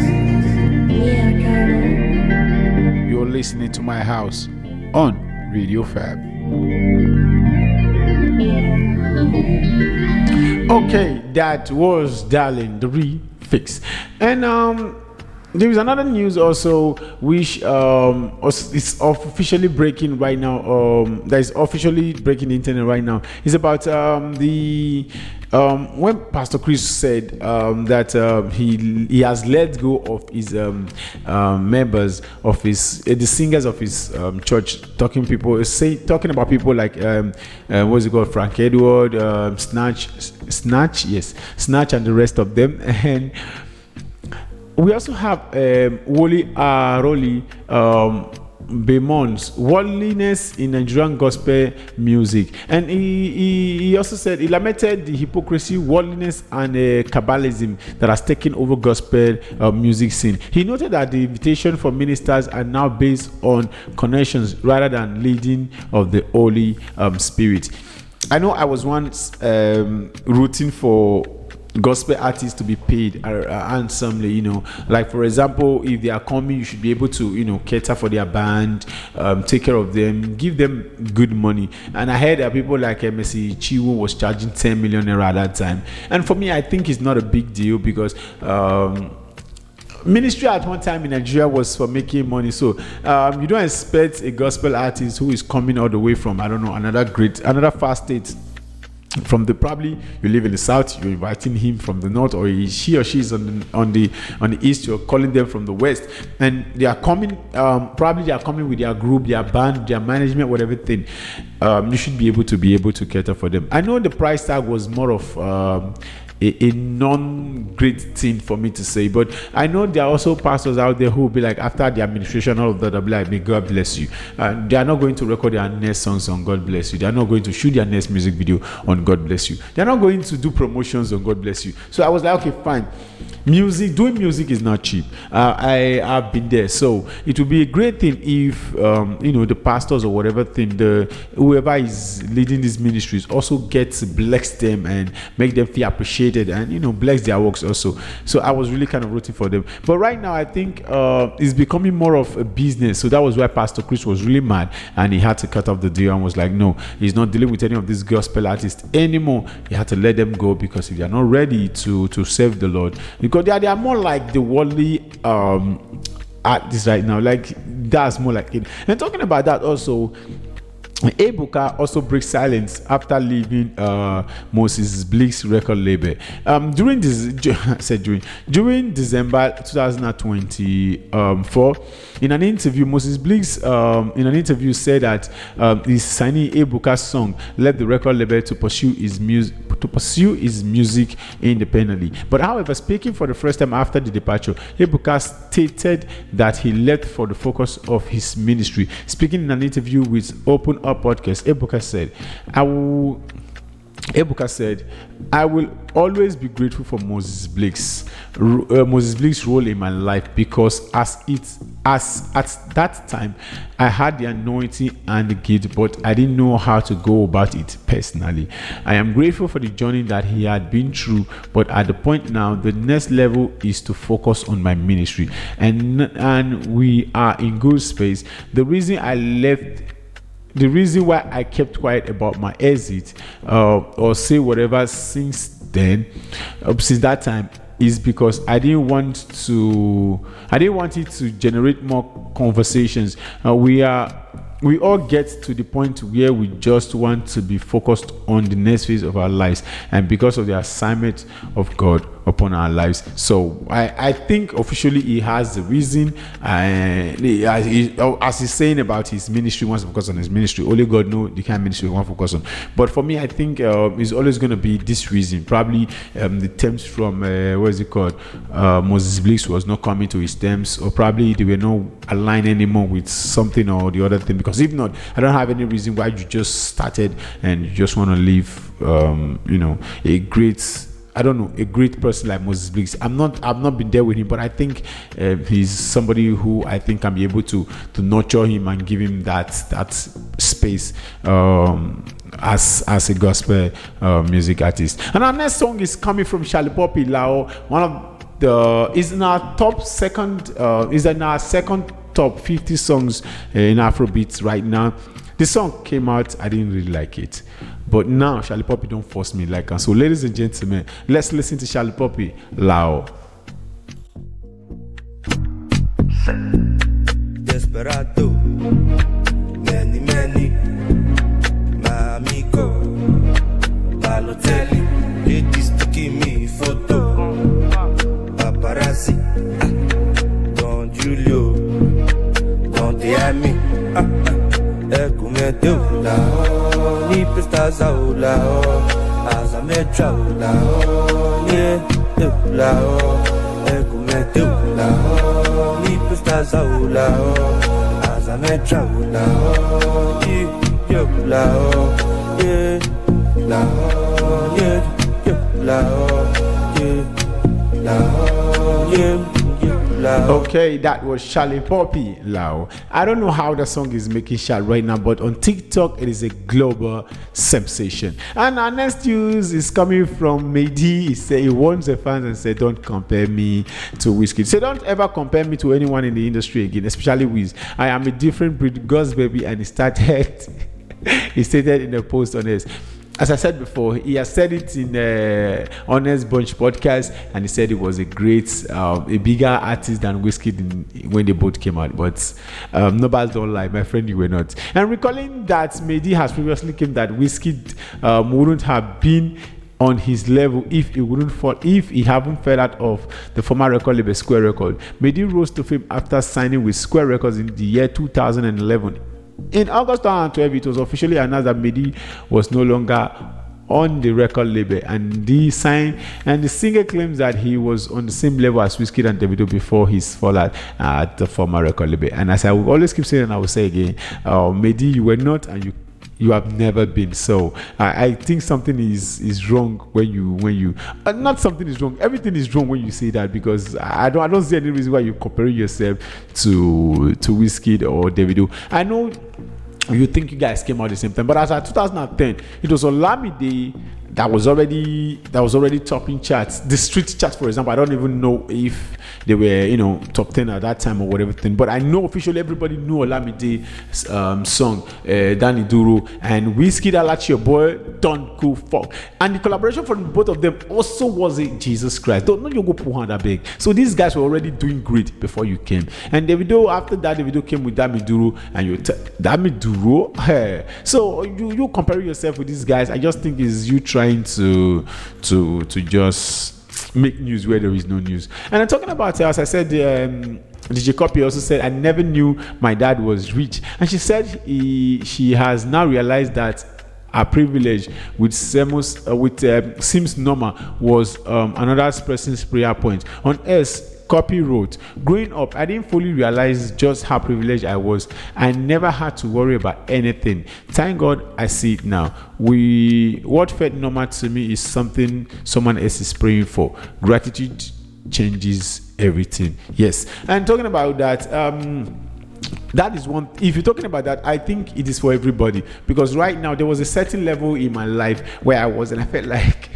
You're listening to My House on Radio Fab. Okay, that was Darling, the Refix. And there is another news also which is officially breaking right now. That is officially breaking the internet right now. It's about when Pastor Chris said that he has let go of his members of his the singers of his church, talking about people like what's it called, Frank Edward, Snatch, and the rest of them. And we also have Wole Aroli, Bemon's worldliness in Nigerian gospel music, and he also said he lamented the hypocrisy, worldliness, and Kabbalism that has taken over gospel music scene. He noted that the invitation for ministers are now based on connections rather than leading of the Holy Spirit. I know I was once rooting for gospel artists to be paid handsomely, like for example, if they are coming, you should be able to cater for their band, take care of them, give them good money. And I heard that people like Messi Chiwo was charging 10 million naira at that time, and for me I think it's not a big deal because ministry at one time in Nigeria was for making money. So you don't expect a gospel artist who is coming all the way from another far state. From probably you live in the south, you're inviting him from the north, or he or she is on the east, you're calling them from the west, and they are coming. Probably they are coming with their group, their band, their management, whatever thing. You should be able to cater for them. I know the price tag was more of a non-great thing for me to say, but I know there are also pastors out there who will be like, after the administration, all of that, they'll be like, may God bless you. They are not going to record their next songs on God bless you. They are not going to shoot their next music video on God bless you. They are not going to do promotions on God bless you. So I was like, okay, fine. Doing music is not cheap. I have been there, so it would be a great thing if the pastors or whatever thing, whoever is leading these ministries also gets bless them and make them feel appreciated and bless their works also. So I was really kind of rooting for them. But right now I think it's becoming more of a business. So that was why Pastor Chris was really mad and he had to cut off the deal and was like, no, he's not dealing with any of these gospel artists anymore. He had to let them go because if they are not ready to serve the Lord, because they are more like the worldly artists right now. Like that's more like it. And talking about that also, Ebuka also breaks silence after leaving Moses Bliss record label. During December 2024, in an interview, Moses Bliss said that he's signing Ebuka's song left the record label to pursue his music independently. But however, speaking for the first time after the departure, Ebuka stated that he left for the focus of his ministry. Speaking in an interview with Open Up Podcast, Ebuka said, I will always be grateful for Moses Bliss' role in my life, because at that time I had the anointing and the gift, but I didn't know how to go about it personally. I am grateful for the journey that he had been through, but at the point now, the next level is to focus on my ministry, and we are in good space. The reason why I kept quiet about my exit or say whatever since that time, is because I didn't want it to generate more conversations. We all get to the point where we just want to be focused on the next phase of our lives, and because of the assignment of God upon our lives. So I think officially he has the reason, as he's saying about his ministry, wants to focus on his ministry. Only God knows the kind of ministry he wants to focus on. But for me, I think it's always going to be this reason. Probably the terms from Moses Bliss was not coming to his terms, or probably they were not aligned anymore with something or the other thing. Because if not, I don't have any reason why you just started and you just want to leave a great person like Moses Bliss. I've not been there with him, but I think he's somebody who I think can be able to nurture him and give him that space as a gospel music artist. And our next song is coming from Charlie Poppy Lao. Is in our second top 50 songs in Afrobeats right now. The song came out, I didn't really like it, but now Charlie Poppy don't force me like her. So ladies and gentlemen, let's listen to Charlie Poppy Lao. Desperado, many, my amigo, Balotelli, ladies to give me photo, paparazzi, Don Julio, Don Diami, Ecumete ula, ni prestaza ula, azametra ula, ni ula, Ecumete ula, ni prestaza ula, I met travel Lahore, yeah, Lahore, yeah, Lahore, yeah, Lahore, yeah, Lahore, yeah. Okay, that was Charlie Poppy, Lao. I don't know how the song is making shot right now, but on TikTok it is a global sensation. And our next news is coming from Mehdi. He warns the fans and said, "Don't compare me to Wizkid. Say don't ever compare me to anyone in the industry again, especially Wiz. I am a different breed, God's baby." And he started. He stated in a post on his. As I said before, he has said it in the Honest Bunch podcast, and he said he was a great, a bigger artist than Wizkid when they both came out. But nobody don't lie, my friend, you were not. And recalling that Mehdi has previously claimed that Wizkid wouldn't have been on his level if he haven't fell out of the former record label Square Record. Mehdi rose to fame after signing with Square Records in the year 2011. In August 2012, it was officially announced that Mehdi was no longer on the record label, and the singer claims that he was on the same level as Wizkid and Davido before his fallout at the former record label. And as I will always keep saying, and I will say again, Mehdi, you were not, and you have never been. So I think something is wrong when you not something is wrong. Everything is wrong when you say that, because I don't see any reason why you're comparing yourself to Wizkid or Davido. I know you think you guys came out at the same time, but as of 2010, it was Olamide that was already topping charts. The street charts, for example, I don't even know if they were top 10 at that time or whatever thing, but I know officially everybody knew Olamide's song Danny Duro and Wizkid Alachi Your Boy Don't Go Fuck, and the collaboration from both of them also was a Jesus Christ. Don't know you go pull that big. So these guys were already doing great before you came. And Davido, after that, Davido came with Dami Duro, and you Dami Duro. Hey. So you compare yourself with these guys. I just think is you trying to just make news where there is no news. And I'm talking about, as I said, DJ Copy also said, "I never knew my dad was rich," and she said she has now realized that her privilege with Sims Norma was another person's prayer point. On S, Copy wrote, "Growing up, I didn't fully realize just how privileged I was. I never had to worry about anything. Thank God I see it now. What felt normal to me is something someone else is praying for. Gratitude changes everything." Yes, and talking about that, that is one. If you're talking about that, I think it is for everybody, because right now there was a certain level in my life where I was, and I felt like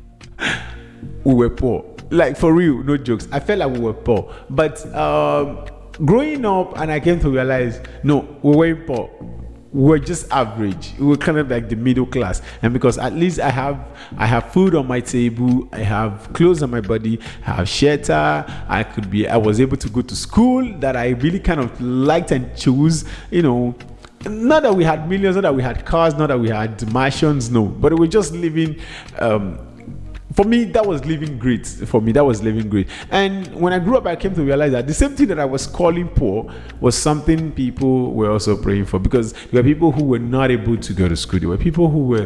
we were poor. Like, for real, no jokes. I felt like we were poor. But growing up, and I came to realize, no, we weren't poor. We were just average. We were kind of like the middle class. And because at least I have food on my table, I have clothes on my body, I have shelter, I was able to go to school that I really kind of liked and chose, Not that we had millions, not that we had cars, not that we had mansions, no. But we were just living. For me, that was living great. And when I grew up, I came to realize that the same thing that I was calling poor was something people were also praying for, because there were people who were not able to go to school. There were people who were,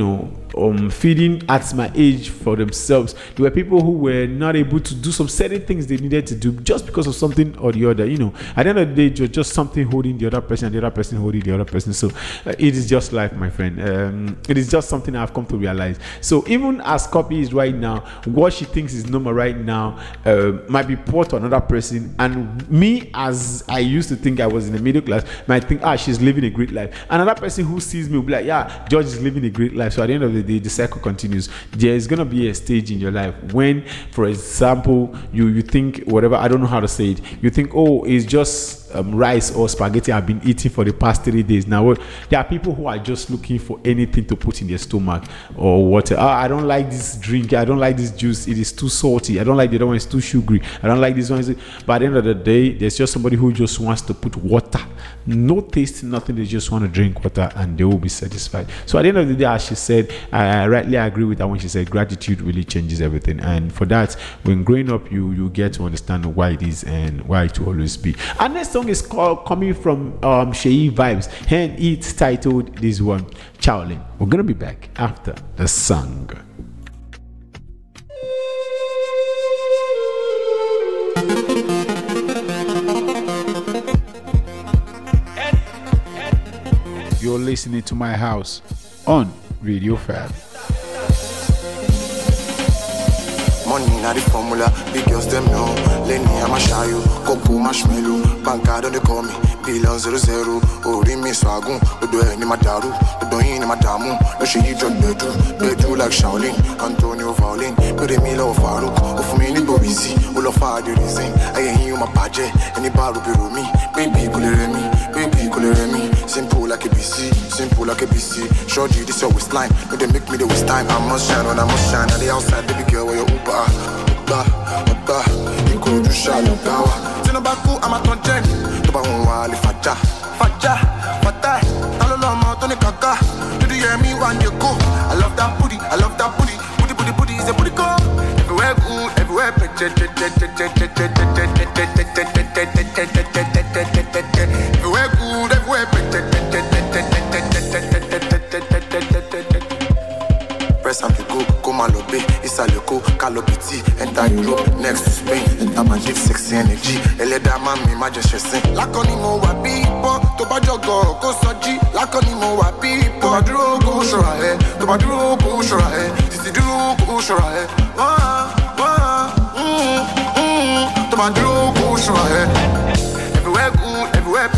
feeding at my age for themselves. There were people who were not able to do some certain things they needed to do just because of something or the other. At the end of the day, it was just something holding the other person, and the other person holding the other person. So it is just life, my friend. It is just something I've come to realize. So even as Copy is right now, what she thinks is normal right now might be poor to another person, and me, as I used to think I was in the middle class, might think, she's living a great life. Another person who sees me will be like, yeah, George is living a great life. So at the end of the day, the cycle continues. There is going to be a stage in your life when, for example, you think whatever, I don't know how to say it, you think, it's just rice or spaghetti I've been eating for the past 3 days. Now there are people who are just looking for anything to put in their stomach or water. I don't like this drink, I don't like this juice, it is too salty, I don't like the other one, it's too sugary, I don't like this one. But at the end of the day, there's just somebody who just wants to put water, no taste, nothing. They just want to drink water and they will be satisfied. So at the end of the day, as she said, I rightly agree with her when she said gratitude really changes everything. And for that, when growing up, you get to understand why it is and why it will always be. And next song is coming from Sheyi Vibes, and it's titled, this one, Chowlin. We're gonna be back after the song. you're listening to My House on Radio Fab. Money na the formula, big girls them know. Lenny I'ma show you, Coco marshmallow. Banka don't they call me, Bilan 00. Ori mi swagun, Odo ni madaru, Odo ni madamu. No she you just bedu like Shaolin, Antonio Violin. Pere mi lo Farouk, of me ni Bobisi, Ulo fa the reason. I ain't you my paje, any baru biru me. Baby kulere me, simple like a BC, simple like a BC. Shorty this your waistline, no they make me the waste time. I must shine when I must shine. On the outside, baby girl, where you Uber. You go to shallow power. Tinabaku, I'm a tonjen. Toba unwali faja. Alolo Tony Kaka. Did you hear me when you go? I love that booty. Booty is a booty go. Everywhere good, everywhere everywhere good, everywhere press and go, come and lobby, it's a loco, Calopiti, enter Europe, next to Spain, enter magic, sexy energy, Eleda mami, majesty, Lakoni mo wa people, to bajogo, go soji, Lakoni mo wa people, to badro, go shrahe, to badro, go shrahe, Titi do, go shrahe, to badro, go shrahe, everywhere good, everywhere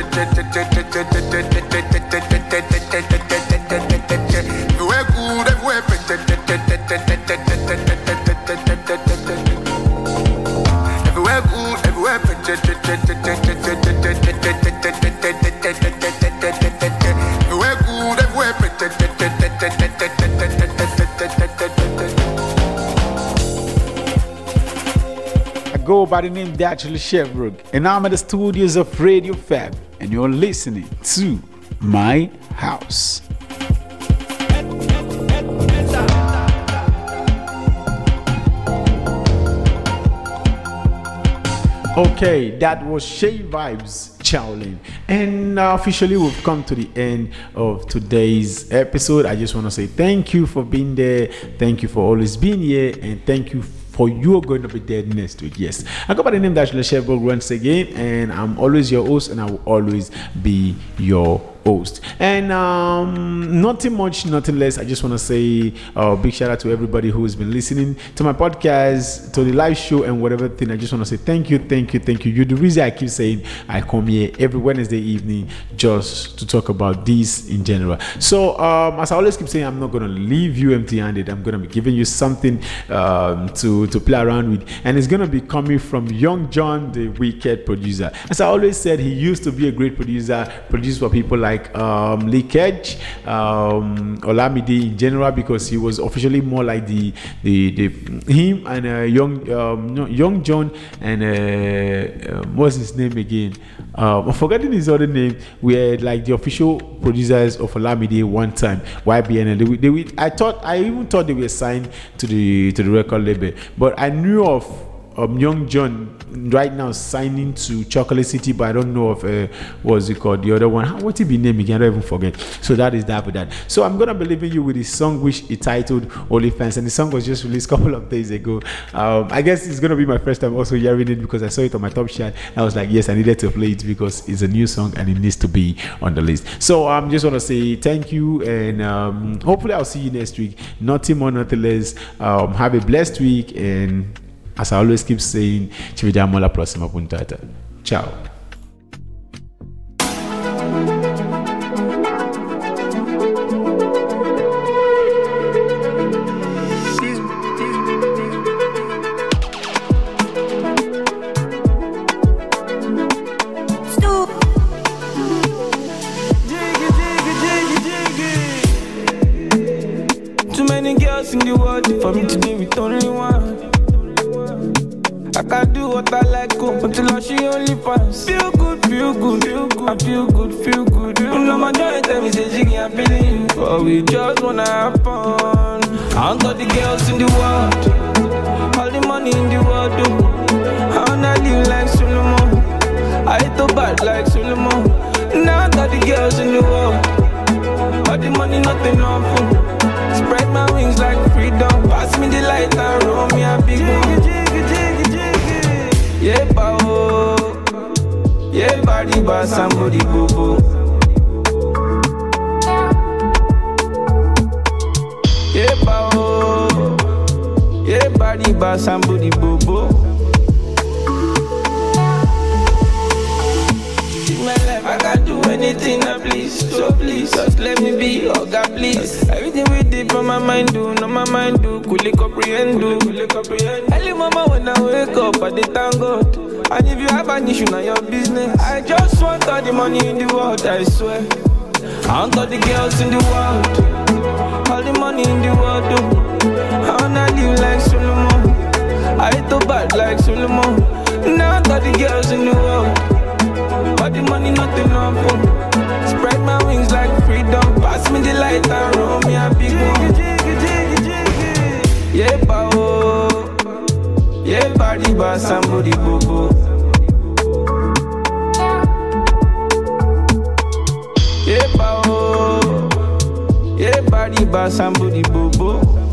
I go by the name Dachel Chevrook, and I'm at the studios of Radio Fab, and you're listening to My House. Okay, that was Shay Vibes Chowlin, and officially we've come to the end of today's episode. I just want to say thank you for being there, thank you for always being here, and thank you for you're going to be there next week. Yes, I go by the name Dachel Chevrook once again, and I'm always your host, and I will always be your host. And nothing much, nothing less. I just want to say a big shout out to everybody who has been listening to my podcast, to the live show, and whatever thing. I just want to say thank you. You're the reason I keep saying I come here every Wednesday evening just to talk about this in general. So as I always keep saying, I'm not going to leave you empty-handed. I'm going to be giving you something to play around with, and it's going to be coming from Young John, the Wicked producer. As I always said, he used to be a great producer, produced for people like Leakage, Olamide in general, because he was officially more like the him and Young John and what's his name again? I'm forgetting his other name. We had like the official producers of Olamide one time, YBN. I even thought they were signed to the record label, but I knew of Young John right now signing to Chocolate City, but I don't know of what's it called, the other one. What's it be named again? I don't even forget. So that is that with that. So I'm gonna be leaving you with this song which is titled OnlyFans, and the song was just released a couple of days ago. I guess it's gonna be my first time also hearing it because I saw it on my top chart. I was like, yes, I needed to play it because it's a new song and it needs to be on the list. So I'm just wanna say thank you, and hopefully I'll see you next week. Nothing more, nothing less. Have a blessed week, and as I always keep saying, ci vediamo alla prossima puntata. Ciao. Too many girls in the world for me to be with only one. I can do what I like, until I see only fans. Feel good, I feel good. You know my joint tell me say Jiggy, I'm feeling you, but we just wanna have fun. I don't got the girls in the world, all the money in the world, I wanna live like Solomon, I hate to bad like Solomon. Now I got the girls in the world, all the money, nothing awful. Spread my wings like freedom, pass me the light and roll me a big one. Yeah, bao, yeah, body, but somebody boo boo. Yeah, bao. Yeah, body ba somebody bobo. My life, I can do anything I please. So please, just let me be, oh God, please. Everything we did from my mind do, no my mind do, coolly comprehend do. Early mama when I wake up, I dey thank God. And if you have an issue, now your business. I just want all the money in the world, I swear. I want all the girls in the world, all the money in the world, do. I wanna live like Solomon, I hate to bad like Solomon. Now I want all the girls in the world, but the money nothing on phone. Spread my wings like freedom. Pass me the light and roll me a big one. Yeah, bao. Yeah, body ba somebody bobo. Yeah, bao. Yeah, body ba somebody bobo.